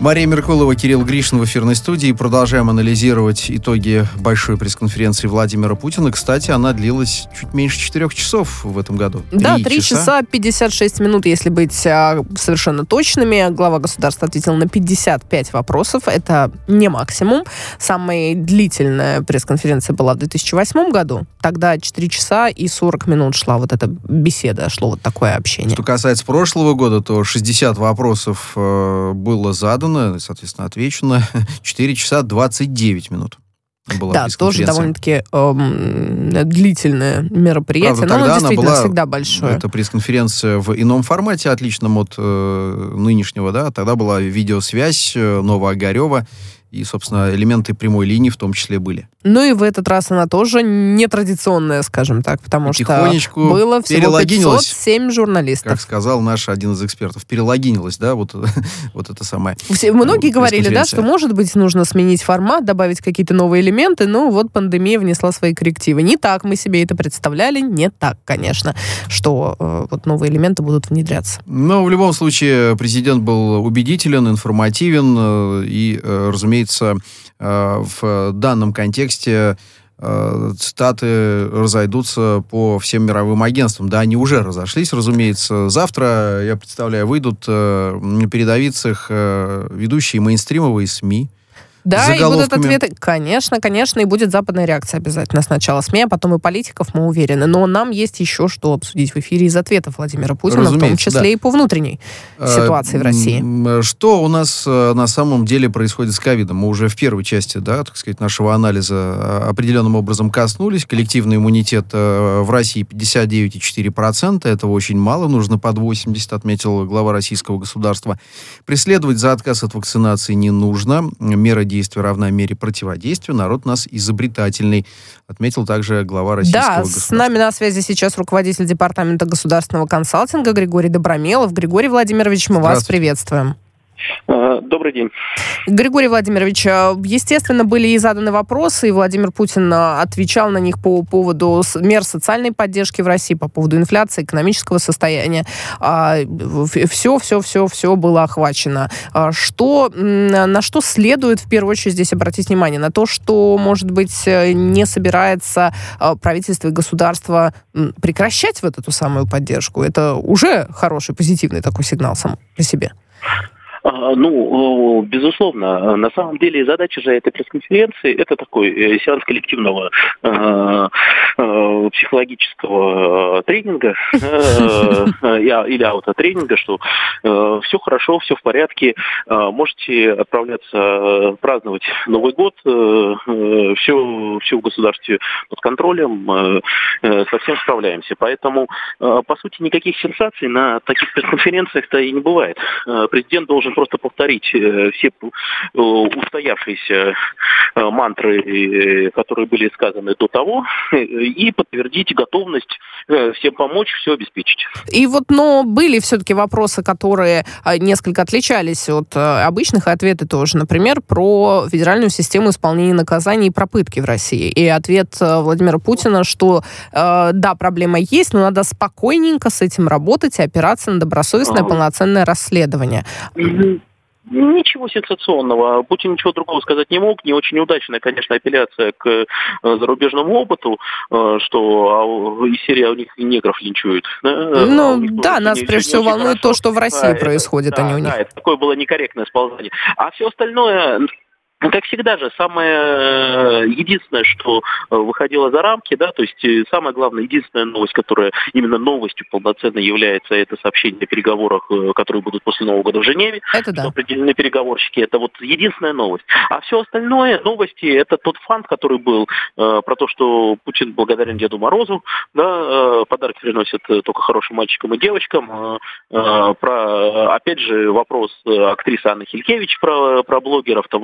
Мария Меркулова, Кирилл Гришин в эфирной студии. Продолжаем анализировать итоги большой пресс-конференции Владимира Путина. Кстати, она длилась чуть меньше 4 часов в этом году. Да, 3 часа 56 минут, если быть совершенно точными. Глава государства ответил на 55 вопросов. Это не максимум. Самая длительная пресс-конференция была в 2008 году. Тогда 4 часа и 40 минут шла вот эта беседа, шло вот такое общение. Что касается прошлого года, то 60 вопросов было задано, соответственно, отвечено. 4 часа 29 минут. Да, тоже довольно-таки длительное мероприятие, правда, но оно действительно была, всегда большое. Это пресс-конференция в ином формате, отличном от нынешнего, да. Тогда была видеосвязь Новоогарева, и, собственно, элементы прямой линии в том числе были. Ну и в этот раз она тоже нетрадиционная, скажем так, потому что было всего 507 журналистов. Как сказал наш один из экспертов, перелогинилась, да, вот это самое. Многие говорили, да, что, может быть, нужно сменить формат, добавить какие-то новые элементы, но вот пандемия внесла свои коррективы. Не так мы себе это представляли, не так, конечно, что вот новые элементы будут внедряться. Но в любом случае президент был убедителен, информативен и, разумеется, в данном контексте цитаты разойдутся по всем мировым агентствам. Да, они уже разошлись, разумеется. Завтра, я представляю, выйдут на передовицах ведущие мейнстримовые СМИ. Да, и будут ответы. Конечно, и будет западная реакция обязательно. Сначала СМИ, а потом и политиков, мы уверены. Но нам есть еще что обсудить в эфире из ответов Владимира Путина, разумеется, в том числе и по внутренней ситуации в России. Что у нас на самом деле происходит с ковидом? Мы уже в первой части, да, так сказать, нашего анализа определенным образом коснулись. Коллективный иммунитет в России 59,4%. Этого очень мало, нужно под 80%, отметил глава российского государства. Преследовать за отказ от вакцинации не нужно. Мера действия равна мере противодействия. Народ у нас изобретательный, отметил также глава российского государства. Да, с нами на связи сейчас руководитель департамента государственного консалтинга Григорий Добромелов. Григорий Владимирович, мы вас приветствуем. Добрый день. Григорий Владимирович, естественно, были и заданы вопросы, и Владимир Путин отвечал на них по поводу мер социальной поддержки в России, по поводу инфляции, экономического состояния. Все было охвачено. На что следует в первую очередь здесь обратить внимание? На то, что, может быть, не собирается правительство и государство прекращать вот эту самую поддержку? Это уже хороший, позитивный такой сигнал сам по себе. Безусловно. На самом деле задача же этой пресс-конференции — это такой сеанс коллективного психологического тренинга или аутотренинга, что все хорошо, все в порядке, можете отправляться праздновать Новый год, все в государстве под контролем, совсем справляемся. Поэтому, по сути, никаких сенсаций на таких пресс-конференциях-то и не бывает. Президент должен просто повторить все устоявшиеся мантры, которые были сказаны до того, и подтвердить готовность всем помочь, все обеспечить. И но были все-таки вопросы, которые несколько отличались от обычных, и ответы тоже. Например, про федеральную систему исполнения наказаний и про пытки в России. И ответ Владимира Путина, что да, проблема есть, но надо спокойненько с этим работать и опираться на добросовестное полноценное расследование. Ничего сенсационного. Путин ничего другого сказать не мог. Не очень удачная, конечно, апелляция к зарубежному опыту, что из серии у них негров линчуют. Нас прежде всего волнует то, что в России происходит, а не у них. Это такое было некорректное сползание. А все остальное... Как всегда же, самое единственное, что выходило за рамки, да, то есть самая главная, единственная новость, которая именно новостью полноценно является, это сообщение о переговорах, которые будут после Нового года в Женеве. Это да. Определены переговорщики. Это вот единственная новость. А все остальное, новости, это тот фант, который был про то, что Путин благодарен Деду Морозу, да, подарки приносят только хорошим мальчикам и девочкам. Опять же, вопрос актрисы Анны Хилькевич про блогеров, там вопрос Губернии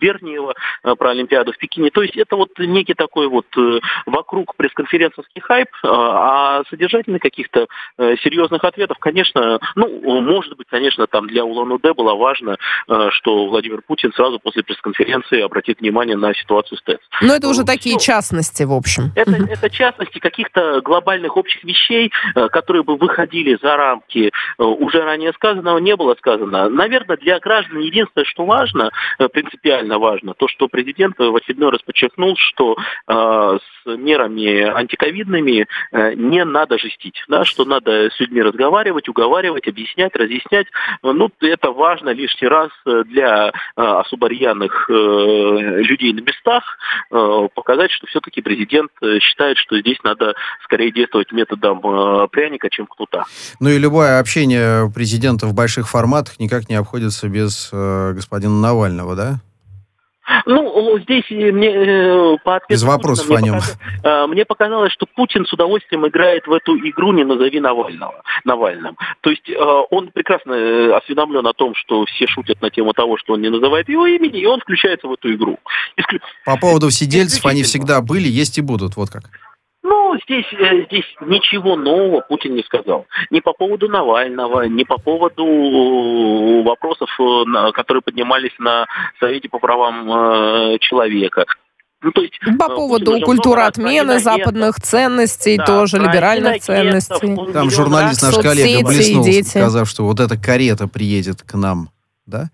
Берниева про Олимпиаду в Пекине. То есть это вот некий такой вот вокруг пресс-конференцовский хайп, а содержательных каких-то серьезных ответов, конечно, может быть, конечно, там для Улан-Удэ было важно, что Владимир Путин сразу после пресс-конференции обратит внимание на ситуацию с ТЭЦ. Но это уже такие частности, в общем. Это частности каких-то глобальных общих вещей, которые бы выходили за рамки уже ранее сказанного, не было сказано. Наверное, для граждан единственное, что важно, принципиально важно, то, что президент в очередной раз подчеркнул, что с мерами антиковидными не надо жестить, да, что надо с людьми разговаривать, уговаривать, объяснять, разъяснять. Это важно лишний раз для особо рьяных людей на местах показать, что все-таки президент считает, что здесь надо скорее действовать методом пряника, чем кнута. И любое общение президента в больших форматах никак не обходится без господина Навального, да? Здесь мне по ответу без вопросов Путина, о нем. Мне показалось, что Путин с удовольствием играет в эту игру «Не назови Навальным». То есть он прекрасно осведомлен о том, что все шутят на тему того, что он не называет его имени, и он включается в эту игру. По поводу сидельцев они всегда были, есть и будут, вот как. Здесь ничего нового Путин не сказал. Ни по поводу Навального, ни по поводу вопросов, которые поднимались на Совете по правам человека. По поводу культуры отмены западных ценностей, тоже либеральных ценностей. Там журналист, наш коллега, блеснул, сказав, что вот эта карета приедет к нам, да?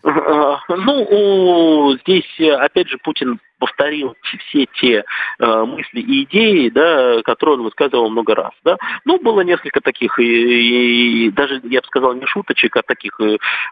Здесь, опять же, Путин повторил все те мысли и идеи, да, которые он высказывал много раз. Да. Было несколько таких, и даже, я бы сказал, не шуточек, а таких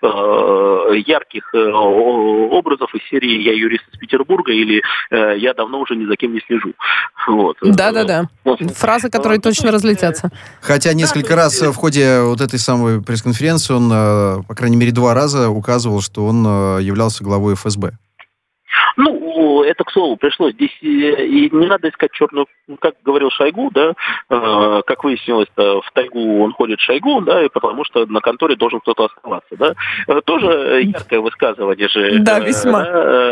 ярких образов из серии «Я юрист из Петербурга» или «Я давно уже ни за кем не слежу». Вот. Да. Фразы, которые точно разлетятся. Хотя несколько раз в ходе вот этой самой пресс-конференции он, по крайней мере, 2 раза указывал, что он являлся главой ФСБ. Это, к слову, пришлось. Здесь и не надо искать черную, как говорил Шойгу, да, как выяснилось, в тайгу он ходит Шойгу, да, и потому что на конторе должен кто-то оставаться, да. Тоже яркое высказывание же. Да, весьма.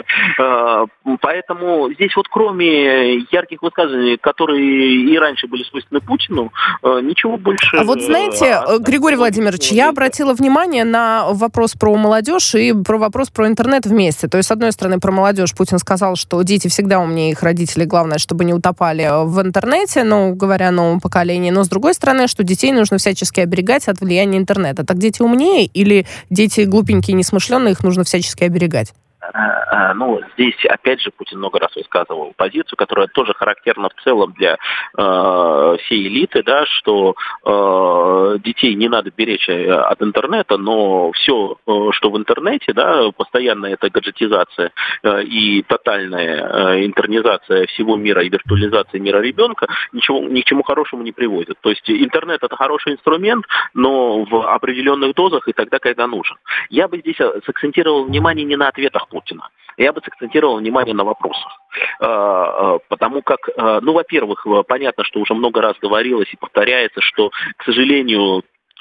Поэтому здесь вот кроме ярких высказываний, которые и раньше были свойственны Путину, ничего больше... А вот знаете, Григорий Владимирович, я обратила внимание на вопрос про молодежь и про вопрос про интернет вместе. То есть, с одной стороны, про молодежь Путин сказал, что дети всегда умнее их родителей, главное, чтобы не утопали в интернете, говоря о новом поколении. Но, с другой стороны, что детей нужно всячески оберегать от влияния интернета. Так дети умнее или дети глупенькие, несмышленые, их нужно всячески оберегать? Здесь, опять же, Путин много раз высказывал позицию, которая тоже характерна в целом для всей элиты, да, что детей не надо беречь от интернета, но все, что в интернете, да, постоянно это гаджетизация и тотальная интернизация всего мира и виртуализация мира ребенка ни к чему хорошему не приводит. То есть интернет — это хороший инструмент, но в определенных дозах и тогда, когда нужен. Я бы здесь сакцентировал внимание не на ответах Путина. Я бы сакцентировал внимание на вопросах. Потому как, во-первых, понятно, что уже много раз говорилось и повторяется, что, к сожалению,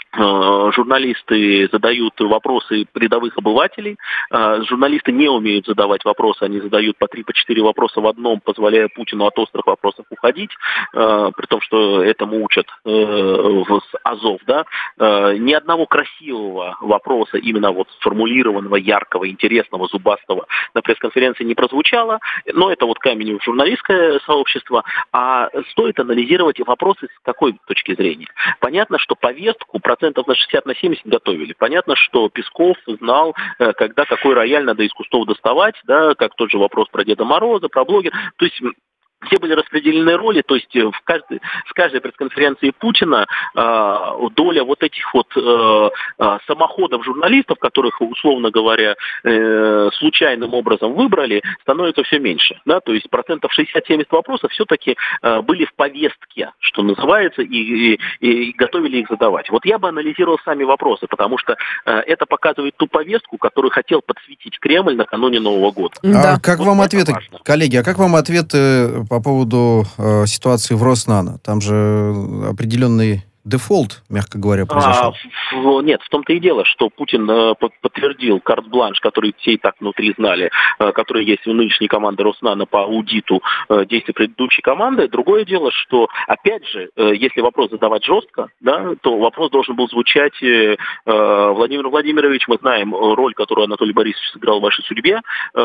журналисты задают вопросы рядовых обывателей. Журналисты не умеют задавать вопросы, они задают по 3-4 вопроса в одном, позволяя Путину от острых вопросов уходить, при том, что этому учат в Азов. Да? Ни одного красивого вопроса, именно вот сформулированного, яркого, интересного, зубастого на пресс-конференции не прозвучало, но это вот камень в журналистское сообщество. А стоит анализировать вопросы с какой точки зрения. Понятно, что повестку процентов на 60-70 готовили. Понятно, что Песков знал, когда какой рояль надо из кустов доставать, да, как тот же вопрос про Деда Мороза, про блогера. То есть все были распределены роли, то есть с каждой пресс-конференции Путина доля вот этих вот самоходов журналистов, которых, условно говоря, случайным образом выбрали, становится все меньше. Да? То есть процентов 60-70 вопросов все-таки были в повестке, что называется, и готовили их задавать. Вот я бы анализировал сами вопросы, потому что это показывает ту повестку, которую хотел подсветить Кремль накануне Нового года. Да. Как вот вам ответы, важно. Коллеги, как вам ответы по поводу ситуации в Роснано? Там же определенный дефолт, мягко говоря, произошел. Нет, в том-то и дело, что Путин подтвердил карт-бланш, который все и так внутри знали, который есть у нынешней команды Роснано по аудиту действий предыдущей команды. Другое дело, что, опять же, если вопрос задавать жестко, да, то вопрос должен был звучать: Владимир Владимирович, мы знаем роль, которую Анатолий Борисович сыграл в вашей судьбе,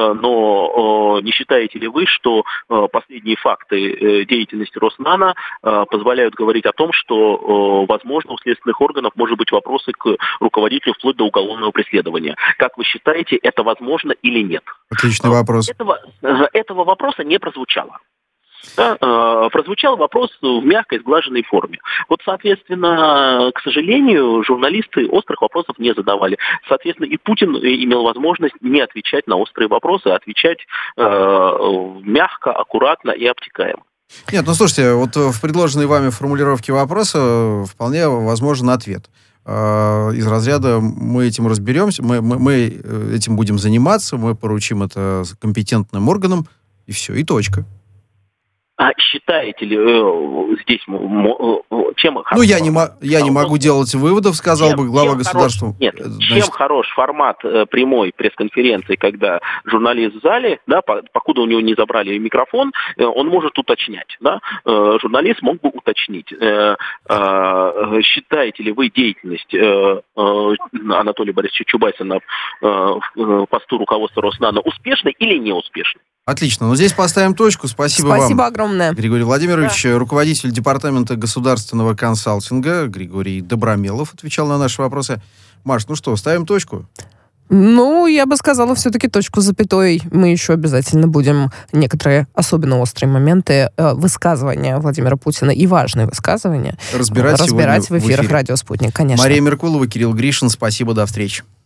но не считаете ли вы, что последние факты деятельности Роснано позволяют говорить о том, что возможно, у следственных органов может быть вопросы к руководителю вплоть до уголовного преследования. Как вы считаете, это возможно или нет? Отличный вопрос. Этого вопроса не прозвучало. Да, прозвучал вопрос в мягкой, сглаженной форме. Вот, соответственно, к сожалению, журналисты острых вопросов не задавали. Соответственно, и Путин имел возможность не отвечать на острые вопросы, а отвечать мягко, аккуратно и обтекаемо. Нет, ну слушайте, вот в предложенной вами формулировке вопроса вполне возможен ответ. Из разряда мы этим разберемся, мы этим будем заниматься, мы поручим это компетентным органам, и все, и точка. А считаете ли здесь, чем хорош? Ну, я не могу делать выводов, сказал бы глава государства. Чем хорош формат прямой пресс-конференции, когда журналист в зале, да, покуда у него не забрали микрофон, он может уточнять, да? Журналист мог бы уточнить. Считаете ли вы деятельность Анатолия Борисовича Чубайса на посту руководства Роснано успешной или неуспешной? Отлично. Ну, здесь поставим точку. Спасибо вам. Спасибо огромное. Григорий Владимирович, руководитель департамента государственного консалтинга, Григорий Добромелов, отвечал на наши вопросы. Маш, ну что, ставим точку? Ну, я бы сказала, все-таки точку с запятой. Мы еще обязательно будем некоторые особенно острые моменты высказывания Владимира Путина и важные высказывания разбирать в эфирах «Радио Спутник», конечно. Мария Меркулова, Кирилл Гришин. Спасибо, до встречи.